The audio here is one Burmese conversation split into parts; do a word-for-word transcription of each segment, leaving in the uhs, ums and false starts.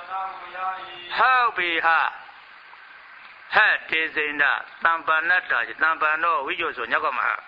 ဟုတ်ပြီဟာဟဲ့တေစိန်နာတံပဏတ္တာတံပန်တော့ဝိဇ္ဇောဆိုညောက်ကမှာသံ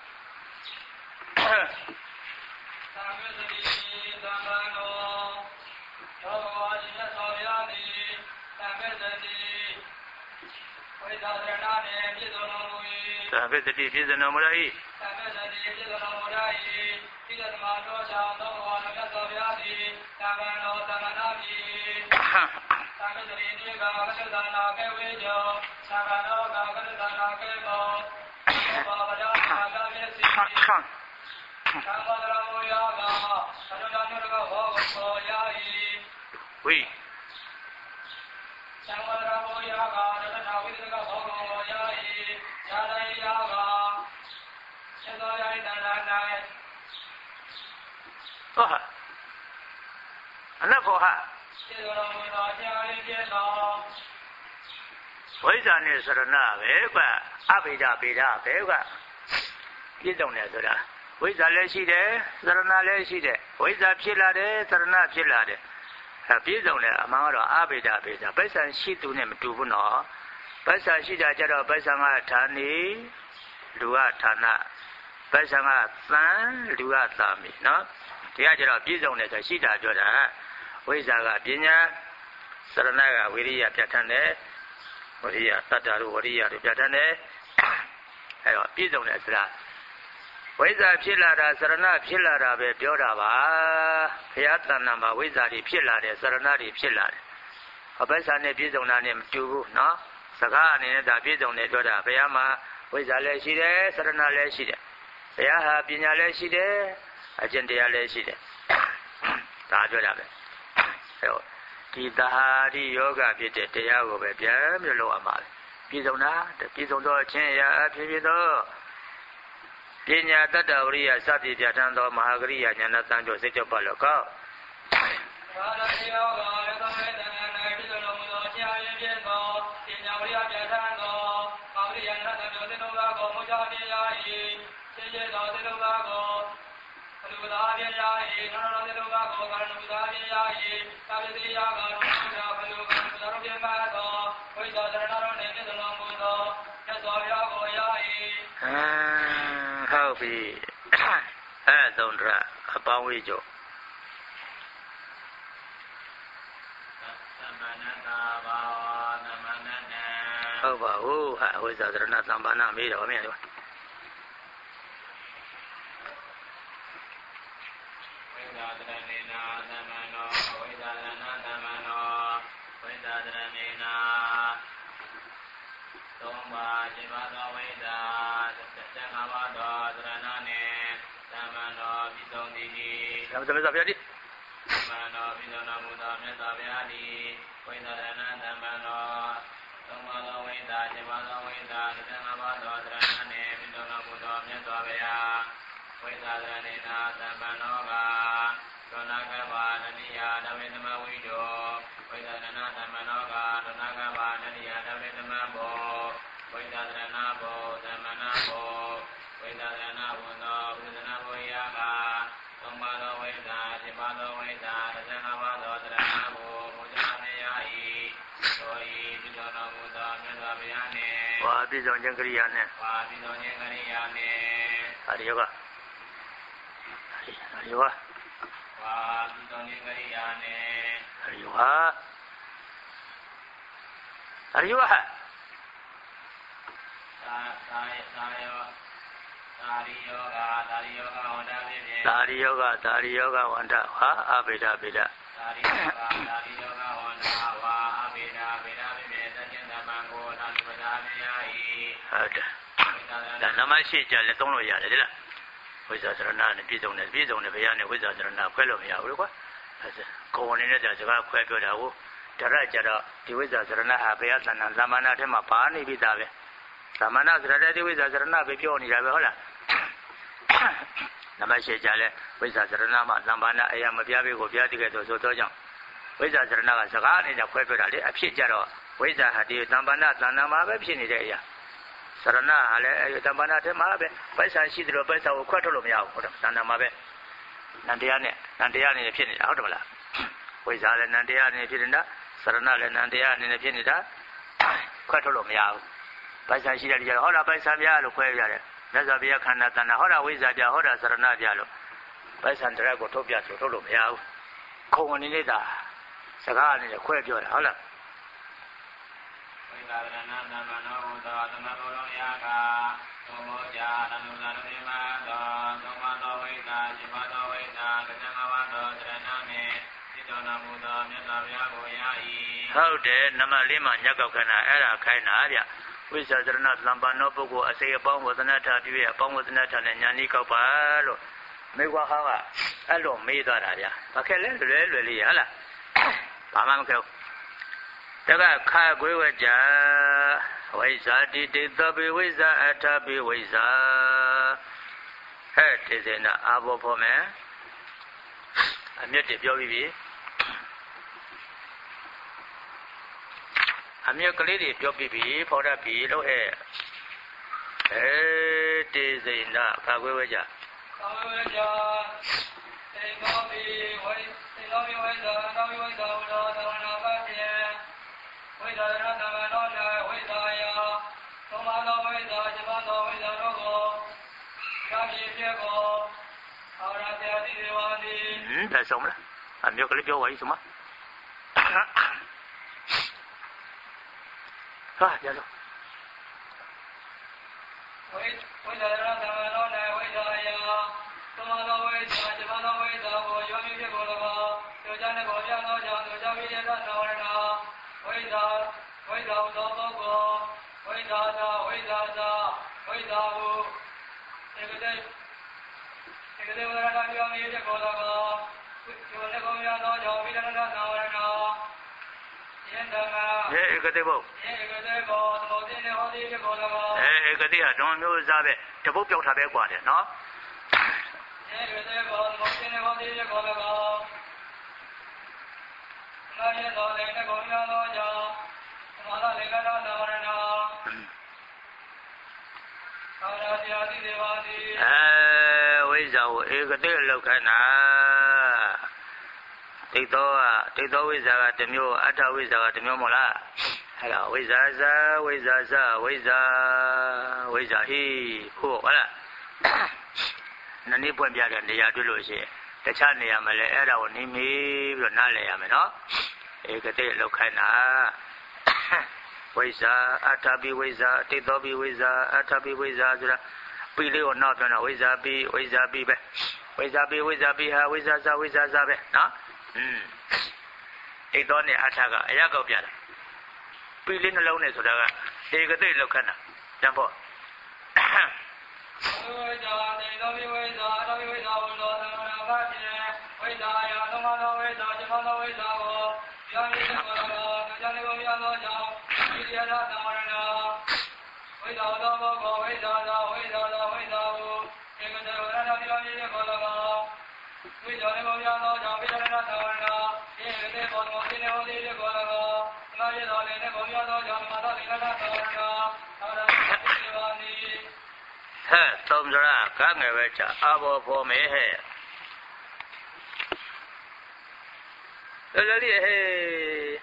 ဃတိသံဃာနောသောဘဝရှင်မြတ်စွာဘုရားသည်သံဃတိဝိသဒရဏနှင့်ပြည့်စုံတော်မူ၏သံဃတိပြည့်စုံတော်မူ၏သံဃတိပြည့်စုံတော်မူ၏ဒီကသမတော်ချာသောဘဝရှင်မြတ်စွာဘုရားသည်သံဃာနောသံဃနာမည်သံဃတိတိကကသုဒနာကေဝေကျောသံဃာနောကကသုဒနာကေဘောသောဘဝရာသာဂမျက်စိသံဃာရမောယာကသရဏနုရကဘောဘောယာဤဝိသံဃာရမောယာကရတနာဝိသကဘောဘောယာဤဇာလယာကသစ္စာယိတန္တနာဟောအနတ်ဘောဟာစေတော်မူသောအကြာရင်းပြတော်ဝိဇ္ဇာနဲ့စရဏပဲကွအဘိဓဗေဒပဲကွပြည့်စုံတယ်ဆိုတာဝိဇ္ဇာလည်းရှိတယ်စရဏလည်းရှိတယ်ဝိဇ္ဇာဖြစ်လာတယ်စရဏဖြစ်လာတယ်အဲပြည့်စုံတယ်အမှန်ကတော့အဘိဓဗေဒပိဿံရှိသူနဲ့မတူဘူးနော်ပိဿံရှိတာကြတော့ပိဿံကဌာနေလူကဌာနပိဿံကသံလူကသာမိနော်ဒီကကြတော့ပြည့်စုံတယ်ဆိုရှိတာပြောတာဝိဇ္ဇာကပညာစရဏကဝိရိယပြဋ္ဌာန်းတယ်ဝရိယတတ္တတို့ဝရိယတို့ပြဋ္ဌာန်းတယ်အဲတော့ပြည့်စုံတယ်ဆိုတာဝိဇ္ဇာဖြစ်လာတာစရဏဖြစ်လာတာပဲပြောတာပါဘုရားတဏ္ဍာမှာဝိဇ္ဇာတွေဖြစ်လာတယ်စရဏတွေဖြစ်လာတယ်အပိဿာနဲ့ပြည့်စုံတာနဲ့မတူဘူးနော်စကားအနေနဲ့ဒါပြည့်စုံတယ်ပြောတာဘုရားမှာဝိဇ္ဇာလည်းရှိတယ်စရဏလည်းရှိတယ်ဘုရားဟာပညာလည်းရှိတယ်အကျင့်တရားလည်းရှိတယ်ဒါပြောတာပဲအဲတော့ဒီသဟာရိယောဂဖြစ်တဲ့တရားကိုပဲပြန်ပြီးလောက်ရမှာပဲပြည့်စုံတာပြည့်စုံသောအချင်းအရာအဖြစ်ဖြစ်သောပညာတတ္တဝရိယစသည်ပြဋ္ဌာန်းသောမဟာကရိယာဉာဏတန်ကျော်စိတ်ကြောပတ်လောကောဘာသာယောဂရသမေတနာ၌ပြည့်စုံတော်မူသောအချင်းအရာဖြစ်သောပညာဝရိယပြဋ္ဌာန်းသောမဟာကရိယာဉာဏတန်ကျော်စိတ်တော်ကိုမူချတရား၏စေကျေသောစိတ်တော်ကိုအလူသာပြရာ၏နောနောစိတ်တော်ကိုကာရဏုသာပြရာ၏သာဝတိယာကရောသာဘလူကသာရပြမသောဝိဇ္ဇာသရဏတော်နှင့်ပြည့်စုံတော်မူသောသစ္စာပြကိုရာ၏ဟုတ်ပြီအဲသုံးထရအပေါင်းဝေးကြောသမဏတာဘာဝသမဏနာဟုတ်ပါဘူးဟာဝိဇ္ဇာသရဏသံပါဏမေးတော့မင်းတို့ဝိဇ္ဇာသရဏေနာသမနောဝိဇ္ဇာသရဏသမနောဝိဇ္ဇာသရဏေနာသုံးပါးจิตဝသောဝိဇ္ဇာသံဃာဝသောသရဏနှင့်သမနောပိသုံတိတိသမသမစာပြတိသမနောပိသုံတော်မူသောမြတ်စွာဘုရားသည်ဝိဇ္ဇာသရဏသမနောသုံးပါးသောဝိဇ္ဇာจิตဝသောဝိဇ္ဇာသံဃာဝသောသရဏနှင့်ပိသုံတော်မူသောမြတ်စွာဘုရားဝိဇ္ဇာသရဏေနာသမနောကသောနာကဘာနတိယဓမ္မေသမဝိဒောဝိဇ္ဇာသရဏသမနောကသောနာကဘာနတိယဓမ္မေသမဘောဝိဇ္ဇာသရဏဘောသမဏဘောဝိဇ္ဇာသရဏဝန္တောဝိဇ္ဇနာဘောယာကသုံးပါးသောဝိဇ္ဇာခြေပါသောဝိဇ္ဇာသံဃာပါသောသရဏဘောမူဇာနေယဤသောဤပိသောတော်မူသောမြတ်စွာဘုရားနှင့်ဝါပိသောဉာဏ်ကရိယာနှင့်ဝါပိသောဉာဏ်ကရိယာနှင့်အရိယောကအရိယောကဝါပိသောဉာဏ်ကရိယာနှင့်အရိယောကအရိယောကသာသာသာယောသာရိယောဂသာရိယောဂဝန္တပိဖြင့်သာရိယောဂသာရိယောဂဝန္တဟာအဘိဓဗေဒသာရိယောဂသာရိယောဂဝန္တဝါအဘိဓဗေဒပိဖြင့်သစ္စာသမံကိုသာလူပဒါမြာဤဟုတ်တယ်ဒါနမရှိကြလည်းသုံးလို့ရတယ်လေဝိဇ္ဇာသရဏနဲ့ပြည့်စုံတယ်ပြည့်စုံတယ်ဘုရားနဲ့ဝိဇ္ဇာသရဏခွဲလို့မရဘူးလေကွာကိုယ်ဝင်နေတဲ့စကားခွဲပြောတာကိုတရကြတော့ဒီဝိဇ္ဇာသရဏဟာဘုရားသဏ္ဍာန်သမဏထဲမှာပါနေပြီသားပဲသမဏသရတတိဝိဇ္ဇာသရဏပဲပြောနေတာပဲဟုတ်လားနမရှိကြလဲဝိဇ္ဇာသရဏမှာသံပါဏအရာမပြပေးကိုပြတိကဲ့သို့ဆိုသောကြောင့်ဝိဇ္ဇာသရဏကစကားအနေနဲ့ခွဲပြောတာလေအဖြစ်ကြတော့ဝိဇ္ဇာဟာဒီသံပါဏသဏ္ဍာန်မှာပဲဖြစ်နေတဲ့အရာသရဏဟာလည်းအဲသံပါဏထဲမှာပဲပိုက်ဆံရှိတယ်လို့ပိုက်ဆံကိုခွဲထုတ်လို့မရဘူးဟုတ်တယ်သဏ္ဍာန်မှာပဲနန္တရားနဲ့နန္တရားနဲ့ဖြစ်နေတာဟုတ်တယ်မလားဝိဇ္ဇာလည်းနန္တရားနဲ့ဖြစ်နေတာ Sarana Lenandia and the Pinita, quite a lot of Yao. Paisa Shida, Hola Paisa Bialo, Quavia, Nazabia Canatana, Hola Wizardia, Hola Sarana Dialo, Paisa Drago Topia, Tolo Yao, Comunida, Sagan in the Quavia, Hola. How dare Namalima Yakokana Era Kaina? We said not Lambano Bogo, I say a bomb with an atta, a bomb with an atta, and Yaniko Palo. Mewa Hawa, Allo, Medaradia. Okay, really, Ella. Pamanko. Taga Ka Guaja, Waisa did the Biwiza at a Biwiza. Head is in the Abo Pome. I'm yet if you're I'm your lady, your baby, for the pillow hair. It is in the Kaguja. That's all. I'm your little way, some. Ah, yeah. Wait, wait, I don't know. Wait, I tomorrow, wait, tomorrow, wait, or you need to go to the Jana Gojano, Javia, wait, wait, out, go, wait, out, wait, out, wait, out. Take a day. Take a day when I need to go to the Jana Gojano, Javia, now. Hey, good day, Bob. Hey, good day, don't know Zabe. The book of Tabe Quad, no? Hey, good day, Bob. Take the wizard, the mule, Atta wizard, the Mola. Hello, Wizaza, Wizaza, Wiza, Wiza, he, who, Nani Pompia and the Yadulusi, the Chania Male, Era, Nimi, Nale, Ameno, Ekate Locana, Wiza, Atabi Wiza, Tidobi Wiza, Atabi Wiza, Billy or not, no, Wiza be, Wiza be, Wiza be, Wiza be, Wizaza, Wizaza, no? Hmm. They don't need Ataga, Yago Piana. Feeling alone is whatever. They got they look at them. Jump on. We don't know how to do Tomra, Kangavecha, Abo for me. Hey.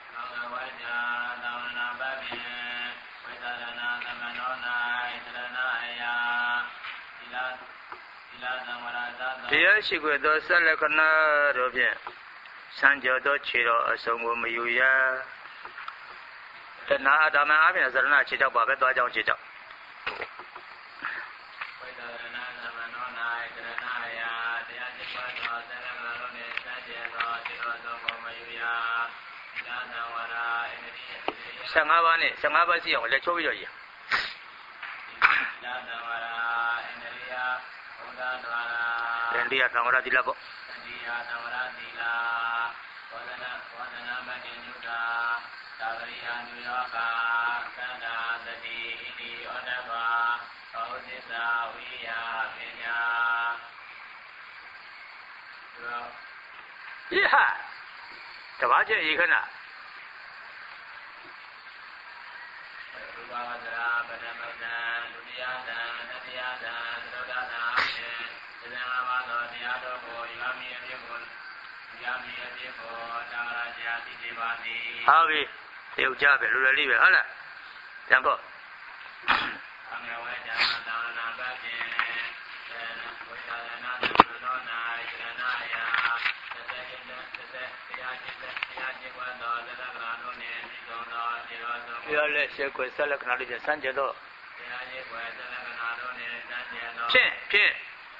Dear, she would do Salakana Robin. Sanjo Chiro, a song of Muya. The Nadama as a Nachita Baba Chita. Sangavani, Sangavasi, let's show you. India, Tamara Dilabo. India, Tamara Dila, Wadana, Wadana, Manuda, Tavaria, New York, Canada, the D, Odava, Odessa, we are Kenya. Yeah, Tavaja Igana. 好比有家别路来里边好了，讲不？要来学会三了可能里边三节多。骗骗。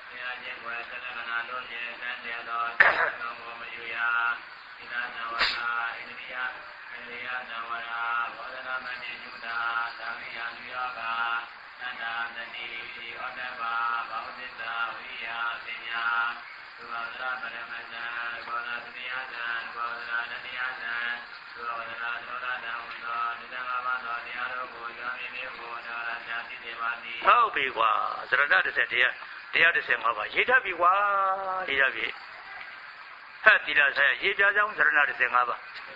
好比话，这个哪的是这样？这样的生活吧，一条比话，一条比，他第二才一条讲这个哪的生活吧。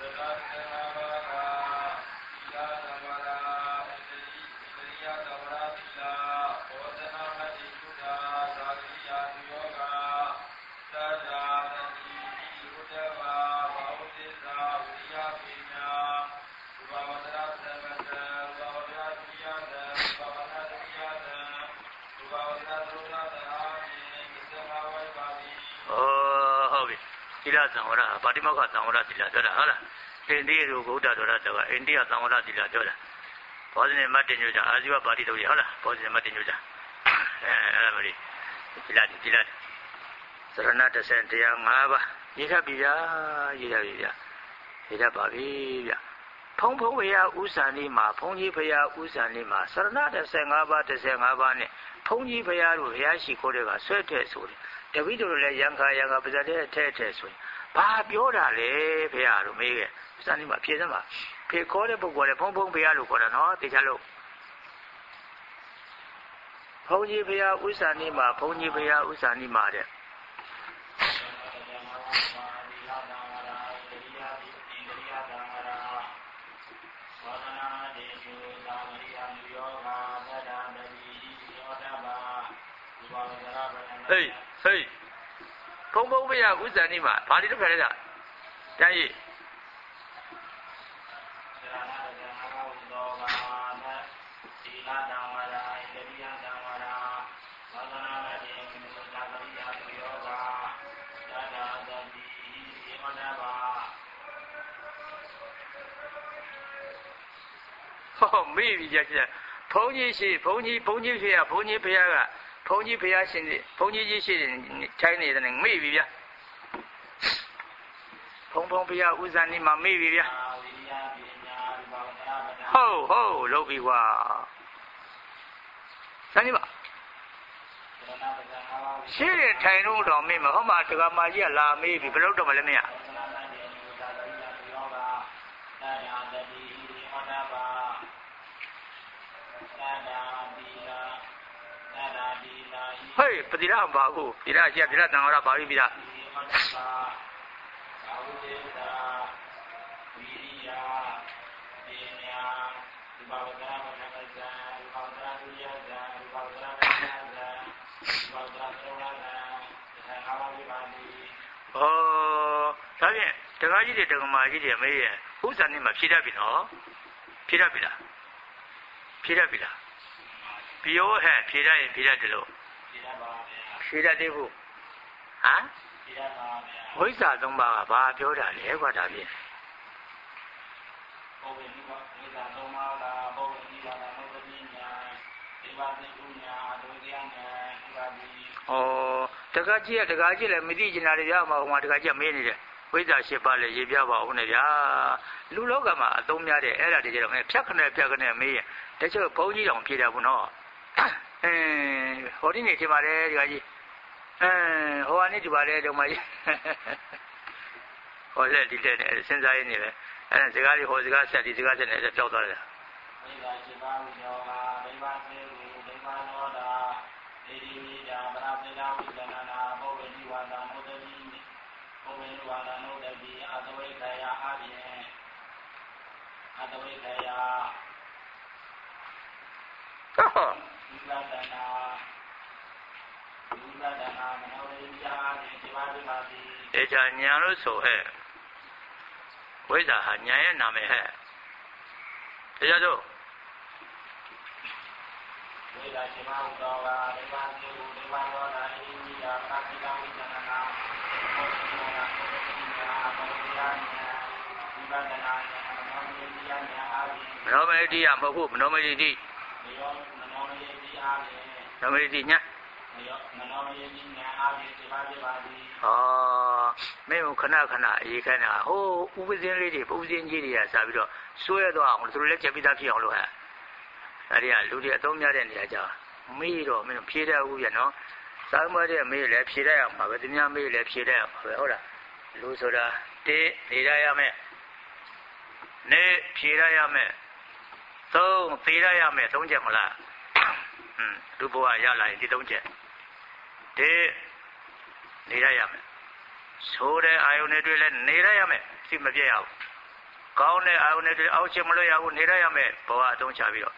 ဒီလားသံဝရဗာတိမောက္ခသံဝရဒီလားပြောတာဟုတ်လားအိန္ဒိယကိုဗုဒ္ဓတော်တာကအိန္ဒိယသံဝရဒီလားပြောတာဘောဇနေမတ်တင်ညိုကြအာဇီဝပါတိတော်ရဟုတ်လားဘောဇနေမတ်တင်ညိုကြအဲအဲ့ဒါမလေးဒီလားဒီလားသရဏတဆန်တရား၅ပါးရေးထပ်ပြီဗျာရေးထပ်ပြီဗျာရေးထပ်ပါပြီဗျာဖုံဖုံဝေယဥစ္စာလေးမှာဘုန်းကြီးဖရာဥစ္စာလေးမှာသရဏတဆန်၅ပါး၁၅ပါးနဲ့ဘုန်းကြီးဖရာတို့ဘုရားရှိခိုးတဲ့ကဆွဲထည့်ဆိုတယ်တပည့်တို့လည်းရံခါရံခါပါဇတဲ့ထဲထဲဆိုရင်ဘာပြောတာလဲဖေရတို့မေးခဲ့စမ်းနေမှာဖြေစမ်းပါဖေခေါ်တဲ့ပုဂ္ဂိုလ်လည်းဖုံဖုံဖေရလို့ခေါ်တာနော်တေချာလို့ဘုန်းကြီးဖေရဥစ္စာနေမှာဘုန်းကြီးဖေရဥစ္စာနေမှာတဲ့ဟေးဟေးဖုံဖုံဖေရဥစ္စာနေမှာဘာလို့ခက်လဲတာတန်းကြီးဟောမေးပြီကြကြဘုန်းကြီးရှိဘုန်းကြီးဘုန်းကြီးဖေရဘုန်းကြီးဖေရကဘုန်းကြီးဖေရရှင်ဘုန်းကြီးကြီးရှိထိုင်းနေတယ်မေးပြီဗျာဖုံဖုံဖေရဥစ္စာနေမှာမေးပြီဗျာဟုတ်ဟုတ်လုပ်ပြီကွာစမ်းနေပါရှင်းရထိုင်တော့တော့မေးမှာဟောမှာတက္ကမကြီးကလာမေးပြီဘယ်လို့တော့မလဲမင်းဟေးပတိရဘာကိုပတိရရှိပတိရတန်ဝရပါပြီပြီလားဩဒါဖြင့်တက္ကကြီးတွေတက္ကမကြီးတွေမေးရဲ့ဥစ္စာနဲ့မှဖြေတတ်ပြီနော်ဖြေတတ်ပြီလားဖြေတတ်ပြီလားပြောဟဲ့ဖြေတတ်ရင်ဖြေတတ်တယ်လို့ဖြေတတ်သေးဘူးဟမ်ဝိဇ္ဇာသုံးပါးကဘာပြောတာလဲကွာဒါဖြင့်ဩတက္ကကြီးကတက္ကကြီးလည်းမသိကျင်တာတွေရမှာဟိုမှာတက္ကကြီးကမေးနေတယ်ဝိဇ္ဇာ၈ပါးလည်းရေးပြပါဦးနဲ့ဗျာလူလောကမှာအသုံးများတဲ့အဲ့ဒါတွေကြတော့ဖြတ်ခနဲ့ဖြတ်ခနဲ့မေးရင်တချို့ဘုန်းကြီးတောင်ဖြေတယ်ဘူးနော်အဲဟောဒီနေထင်ပါတယ်တက္ကကြီးအဲဟိုကနေဒီပါလေတော့မကြီးဟောလက်ဒီလက်နဲ့စဉ်းစားရင်းနေတယ်အဲ့ဒါစကားလေးဟောစကားဆက်ဒီစကားဆက်နေတယ်ကြောက်သွားတယ်ဝိဇ္ဇာ၈ပါးဝိယောဂဒိဗ္ဗသေဟုဒိဗ္ဗနောတာဒေဒီမိတာပရသေနာဝိဇ္ဇနာနာဘောဝိနိဝါဒနုတတိဘောဝိနိဝါဒနုတတိအတဝိခယအပြင်အတဝိခယဟောဒီလတနာเจาญาလို့ဆိုဟဲ့ဝိဇ္ဇာဟာဉာဏ်ရဲ့နာမည်ဟဲ့တရားတို့ဝိဇ္ဇာရှင်မဥတော်ကဒိဗ္ဗံကျေဟုဒိဗ္ဗံရောတာဣမိယာကာတိကဝိဇ္ဇနာနာဘောဓိနာနာဘောဓိနာဘောဓိယာနာဝိပဿနာနာမနောမယတိယညာအာဝိမနောမယတိယမဟုတ်ဘူးမနောမယတိမယောမနောမယတိအာဝိမနောမယတိညာမယောမနောမယတိညာအာဝိဒီပါဒီပါဒီဟောမင်းခဏခဏအေးခဏဟိုဥပဇင်းလေးတွေပုဇင်းကြီးတွေကစားပြီးတော့ဆွဲသွားအောင်သူတို့လည်းချက်ပြီးသားဖြစ်အောင်လို့ဟဲ့အဲဒီကလူတွေအသုံးများတဲ့နေရာကြောင့်မေးတော့မင်းဖြေတတ်ဘူးပြနော်စာမတဲ့မေးလည်းဖြေတတ်ရမှာပဲသူများမေးလည်းဖြေတတ်ရမှာပဲဟုတ်လားလူဆိုတာတေးနေရရမယ်နေဖြေရရမယ်သုံးသေးရရမယ်သုံးချက်မလားဟွန်းလူဘဝရလာရင်ဒီသုံးချက်တေးနေရရမယ်ဆိုတဲ့အာယုန်တွေတွေ့လဲနေရရမယ်စိမပြည့်ရဘူးကောင်းတဲ့အာယုန်တွေအောက်ချင်မလို့ရဘူးနေရရမယ်ဘဝအသုံးချပြီးတော့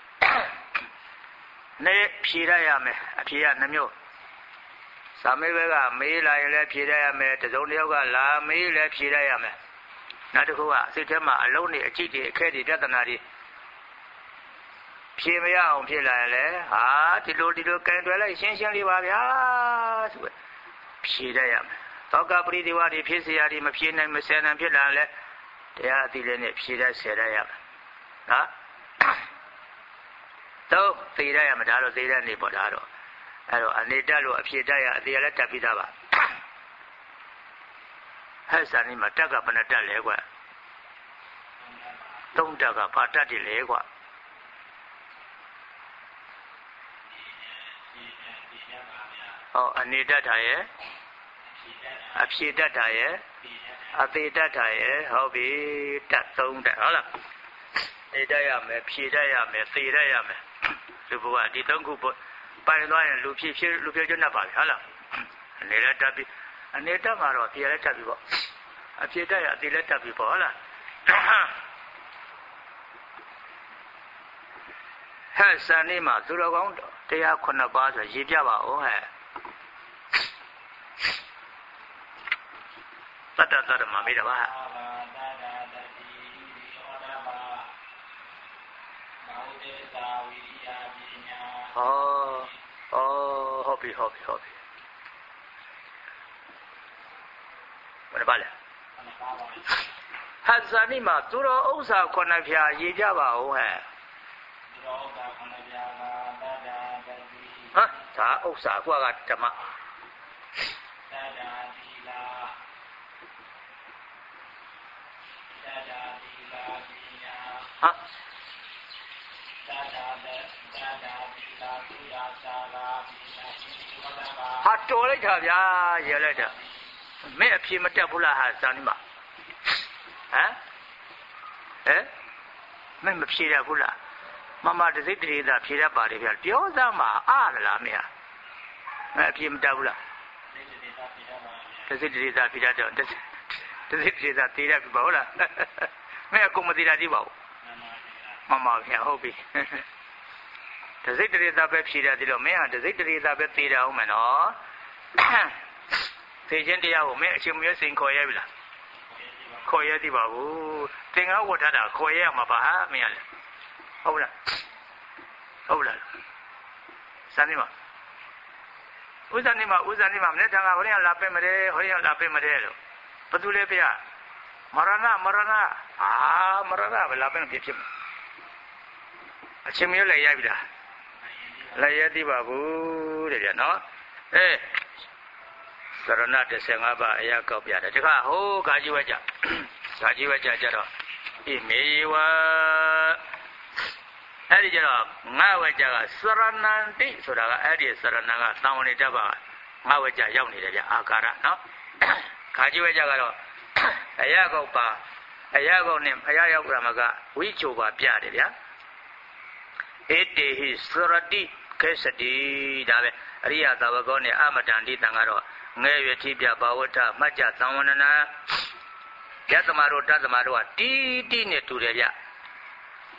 နေဖြေရရမယ်အဖြေရနှမျိုးသာမေဘကမေးလာရင်လည်းဖြေရရမယ်တစုံတစ်ယောက်ကလာမေးလည်းဖြေရရမယ်နောက်တစ်ခုကစိတ်ထဲမှာအလုံးတွေအကြည့်တွေအခဲတွေပြဿနာတွေဖြေမရအောင်ဖြေလာရင်လည်းဟာဒီလိုဒီလိုကင်တွယ်လိုက်ရှင်းရှင်းလေးပါဗျာဆိုပဲဖြေရရမယ်သောကပရိဒီဝါတွေဖြေเสียရမဖြေနိုင်မဆယ်နိုင်ဖြစ်လာရင်လည်းတရားအသိလေးနဲ့ဖြေရဆယ်ရရမယ်နော်တော့သိရရမှာဒါတော့သိရနေပေါ့ဒါတော့အဲ့တော့အနေတက်လို့အဖြေတက်ရအသေးလည်းတက်ပြီးသားပါဟဲ့စာနေမှာတက်ကဘယ်နဲ့တက်လဲကွာသုံးတက်ကဘာတက်တယ်လဲကွာဟောအနေတက်တာရဲ့အဖြေတက်တာရဲ့အသေးတက်တာရဲ့ဟုတ်ပြီတက်သုံးတက်ဟုတ်လားနေတက်ရမယ်ဖြေတက်ရမယ်သေတက်ရမယ်လူဘဝဒီသုံးခုပိုင်သွားရင်လူဖြစ်ဖြစ်လူဖြစ်ကျွတ်နေပါပြီဟုတ်လားအနေလည်းတက်ပြီအနေတက်မှာတော့ဖြေလည်းတက်ပြီပေါ့အဖြေတက်ရအသေးလည်းတက်ပြီပေါ့ဟုတ်လားဟဲ့စံနေမှာသူတော်ကောင်းတရားခုနှစ်ပါးဆိုရေးပြပါဦးဟဲ့တတတတမမေးတာပါဟောဟောဟုတ်ပြီဟုတ်ပြီဟုတ်ပြီဘယ်ပါလဲဟဇာနိမှာသူတော်ဥစ္စာခုနှစ်ဖြာရေးကြပါဦးဟဲ့သူတော်ဥစ္စာခုနှစ်ဖြာကတတတတိဟာဒါဥစ္စာကွာကဓမ္မတတတိလာတတတိလာပညာဟာဟာတော်လိုက်တာဗျာရဲလိုက်တာမင်းအဖြေမတက်ဘူးလားဟာဇာနိမဟမ်ဟဲ့မင်းမဖြေရဘူးလားမမတစိတ်တရေသာဖြေရပါတယ်ဗျာပြောစမ်းပါအားလားမင်းဟာမင်းအဖြေမတက်ဘူးလားတစိတ်တရေသာဖြေရတော့တစိတ်တရေသာသေးရပြီပါဟုတ်လားမင်းအကုန်မသေးတာကြည့်ပါဦးမမဗျာဟုတ်ပြီတစိတ်တရေသာပဲဖြေရတယ်လို့မင်းဟာတစိတ်တရေသာပဲသေးတာဟုတ်မယ်နော်သေခြင်းတရားကိုမင်းအချိန်မရွေးစိန်ခေါ်ရပြီလားခေါ်ရသည်ပါဘူးသင်္ကန်းဝတ်ထားတာခေါ်ရမှာပါဟာမင်းရလေဟုတ်လားဟုတ်လားစမ်းနေမှာဥစ္စာနေမှာဥစ္စာနေမှာမနေ့ကဟိုရလာပဲမတယ်ဟိုရလာပဲမတယ်လို့ဘာတူလဲဖေမရဏမရဏအာမရဏပဲလာပဲဖြစ်ဖြစ်အချိန်မရွေးလည်းရပြီလားလည်းရသည်ပါဘူးတဲ့ဗျာနော်အေးသရဏ၁၅ပါးအရာကောက်ပြတယ်တခါဟိုးဂါကြီးဝဲကြဂါကြီးဝဲကြကြတော့ဣမေဝအဲ့ဒီကြတော့ငါဝဲကြကစရဏန္တိဆိုတာကအဲ့ဒီစရဏကသံဝဏိတ္တပါငါဝဲကြရောက်နေတယ်ဗျအာကာရနော်ဂါကြီးဝဲကြကတော့အရာကောက်ပါအရာကောက်နဲ့အရာရောက်ကြမှာကဝိချိုပါပြတယ်ဗျာဧတေဟိစရတိခေစတိဒါပဲအရိယသာဝကောနဲ့အမတန္တိတံကတော့ငဲ့ရတိပြဘာဝတ္ထမှတ်ကြသံဝန္ဒနာယသမတို့တသမတို့ကတီးတီးနဲ့တူတယ်ဗျ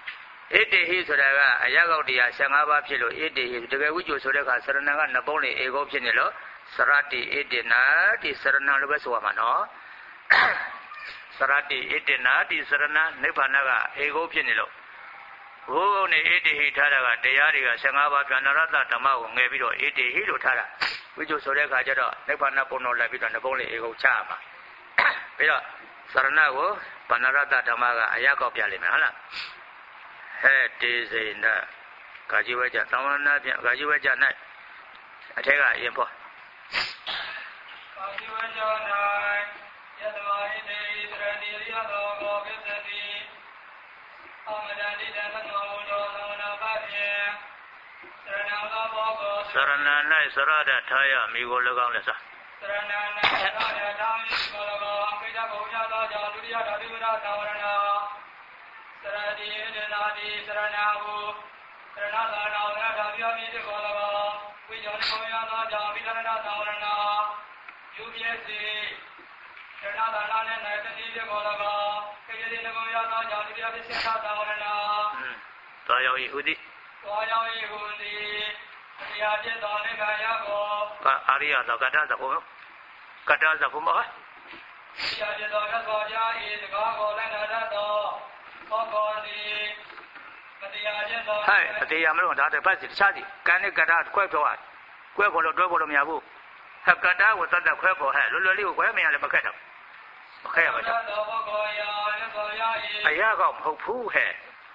ဣတိဟိဆိုတာကအရာကောက်တရားဆယ်ငါးပါးဖြစ်လို့ဣတိဟိတကယ်ဝိကျွဆိုတဲ့အခါစရဏကနှစ်ပုံးလေးဧကုဖြစ်နေလို့စရတိဣတိနာတိစရဏလို့ပဲဆိုရမှာနော်စရတိဣတိနာတိစရဏနိဗ္ဗာန်ကဧကုဖြစ်နေလို့ဘုံနဲ့ဣတိဟိထားတာကတရားတွေကဆယ်ငါးပါးပြန်ရတဓမ္မကိုငယ်ပြီးတော့ဣတိဟိလို့ထားတာဝိကျွဆိုတဲ့အခါကျတော့နိဗ္ဗာန်ပုံတော်လိုက်ပြီးတော့နှစ်ပုံးလေးဧကုချရမှာပြီးတော့စရဏကိုပဏ္ဏရတဓမ္မကအရာကောက်ပြလိမ့်မယ်ဟုတ်လားဟဲ့တေစိဏကာជីဝကြသံဝနာဖြင့်ကာជីဝကြ၌အထက်ကအရင်ဖို့ကာជីဝကြ၌ယတမဟိတေတရဏိရိယသောကောပိသတိအမဒန္တိတသမောလောသဝနာပဖြင့်စရဏံသောဘောကောစရဏ၌စရဒထာယမိကို၎င်းလက်စားစရဏံ၌စရဒထာယမိကို၎င်းပိဋကဘုရားသောကြောင့်ဒုတိယဓာတုဝရသာဝရဏစရတိဒေနာတိစရဏဟုစရဏသာနာဝရဓာပြောမိတေကောလကောဝိဇ္ဇောနိဘောယသောကြောင့်ပိဋကရဏသာဝရဏယုပြည့်စေစရဏသာနာနဲ့နိုင်တတိတေကောလကောခေယတိနဘောယသောကြောင့်ဒုတိယပစ္စေသာဝရဏသာယောဤဟုတိသာယောဤဟုတိအရာပြည့်သောနိဗ္ဗာန်ရောက်ကိုအာရိယသောကတ္တသဘောကတ္တသဘောမဟာအရာပြည့်သောကတ်သောကြာဤတကားကိုလည်းနာတတ်သောဘောကောတိမတရားပြည့်သောဟဲ့အတရားမလို့ဒါတပတ်စီတခြားစီကံနဲ့ကတ္တခွဲပြောရခွဲဖို့လို့တွဲဖို့လို့မရဘူးဟဲ့ကတ္တကိုတတ်တခွဲဖို့ဟဲ့လွယ်လွယ်လေးကိုခွဲမရလည်းမခက်တော့မခက်ရပါဘူးအရာကောမဟုတ်ဘူးဟဲ့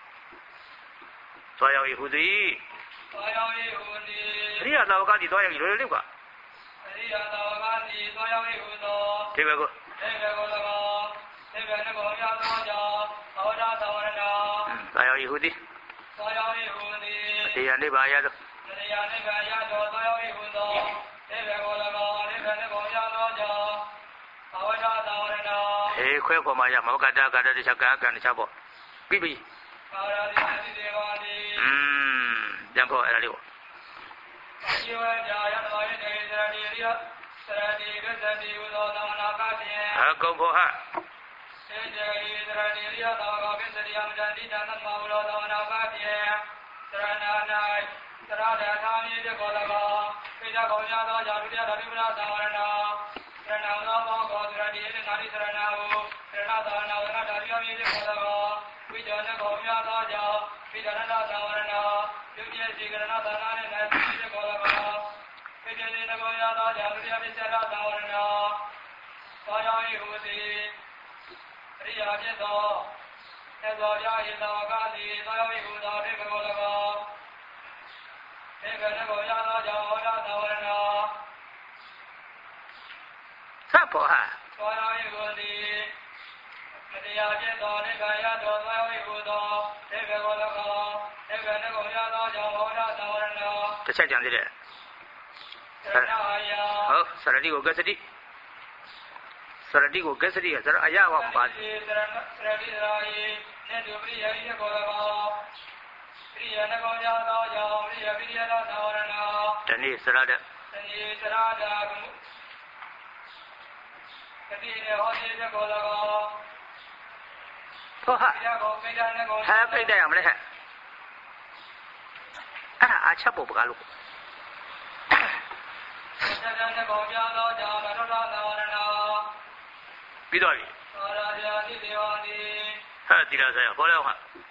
သွားရောက်ရဟူသည်သွားရောက်ရဟူသည်အရိယသာဝကတိသွားရောက်ရလွယ်လွယ်လေးကအရိယသာဝကတိသွားရောက်ရဟူသောဒီဘက်ကိုဒီဘက်ကို၎င်းဒီဘက်နဲ့ဘောရသောကြောင့်ဘောဓသာဝရဏသွားရောက်ရဟူသည်သွားရောက်ရဟူသည်တရားနိဗ္ဗာန်ရသောတရားနိဗ္ဗာန်ရသောသွားရောက်ရဟူသောဒီဘက်ကို၎င်းဒီဘက်နဲ့ဘောရသောကြောင့်ဘောဓသာဝရဏဟေးခွဲပေါ်မှာရမောကတ္တကတ္တတခြားကံကံတခြားပေါ့ပြီးပြီပါရာတိတိဒေဝတိอืมပြန်ဖို့အဲ့ဒါလေးပေါ့ယေဝကြာယတဝယတေသရတိရိယသရတိကသတိဝသောသမနာကဖြင့်အကုံဖို့ဟာစေတေသရတိရိယသောကောပိသတိယမတတိတသမောလောသမနာကဖြင့်သရဏ၌သရဒထာမြေတကောလကောပိဋကကောညာသောကြောင့်ဒုတိယဓာတိပနာသာဝရဏသရဏံသောဘောကောသရတိေနာတိသရဏဟုသရဏသာနာဝရဏဓာတိမြေတကောလကောဝိဇ္ဇောနကောညာသောကြောင့်ပိဋကရဏသာဝရဏယုတိစေကရဏသာနာနှင့်နိုင်တိတကောလကောပိဋကလေနကောညာသောကြောင့်ဒုတိယပစ္စေသာဝရဏသောကြောင့်ဤဟူသည်အရိယာပြည့်သောသေသောရာဟိသောကတိသောယောဤဟူသောတေကကောလကောတေကနကောညာသောကြောင့်ဟောတာသာဝရဏသတ်ဖို့ဟာသောယောဤဟူသည်မတရားပြည့်သောနိဗ္ဗာန်ရသောသောယောဤဟူသောတေကကောလကောတေကနကောညာသောကြောင့်ဟောတာသာဝရဏတစ်ချက်ကြံသေးတယ်ဟုတ်စရတိကိုကစတိစရတိကိုကစတိကစရအရာဝပါစရတိရာယိနေတုပရိယရိကောလကောပရိယနကောညာသောကြောင့်ပရိယပရိယသောသာဝရဏတဏိစရဒတဏိစရဒကတိနေဟောတိတကောလကောဟောဟာဟာပိတ်တယ်ရမလဲဟဲ့အဲ့ဒါအချက်ပေါ်ပကလို့ပြီးတော့ပြီသာရာတိဒေဝတိဟာတိရဆရာဟောတော့ဟာ